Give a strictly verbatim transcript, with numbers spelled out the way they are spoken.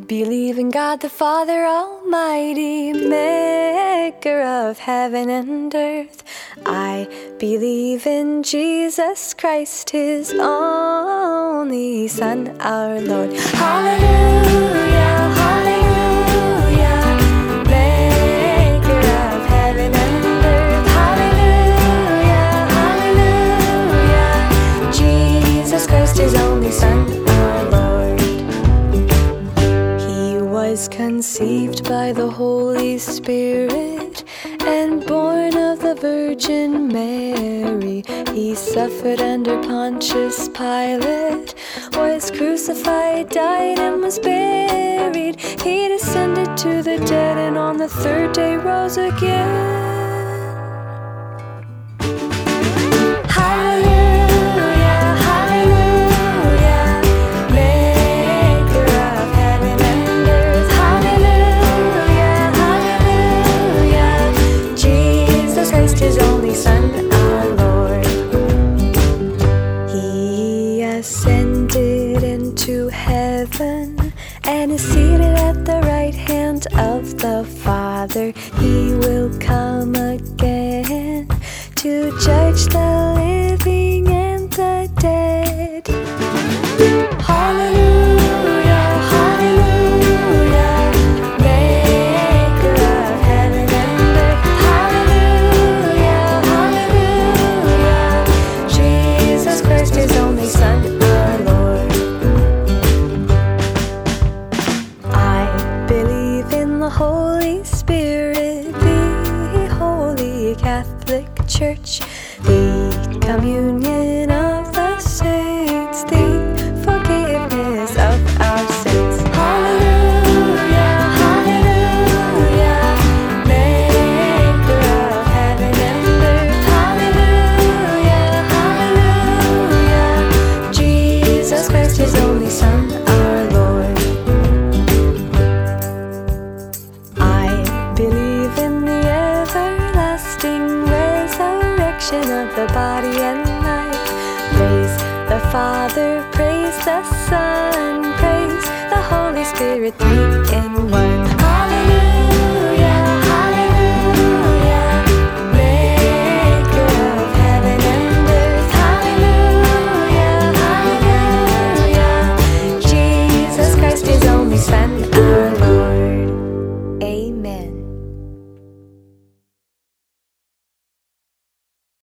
believe in God the Father Almighty, maker of heaven and earth. I believe in Jesus Christ, His only Son, our Lord. Hallelujah, hallelujah, maker of heaven and earth. Hallelujah, hallelujah, Jesus Christ, His only Son, our Lord. He was conceived by the Holy Spirit and born of the Virgin Mary. He suffered under Pontius Pilate, was crucified, died, and was buried. He descended to the dead, and on the third day rose again. Hallelujah, hallelujah, maker of heaven and earth. Hallelujah, hallelujah, Jesus Christ, His only Son, our Lord. He ascended into heaven and is seated at the right hand of the Father. He will come again to judge the living and the dead. Hallelujah, hallelujah, maker of heaven and earth. Hallelujah, hallelujah, Jesus Christ, His only Son, our Lord. I believe in the Holy Spirit, the Holy Catholic Church, the communion of the saints, the forgiveness of our sins. Hallelujah, hallelujah, maker of heaven and earth. Hallelujah, hallelujah, Jesus Christ, His only Son, our Lord. I believe in the everlasting resurrection of the body and life. Praise the Father, praise the Son, praise the Holy Spirit, three in one.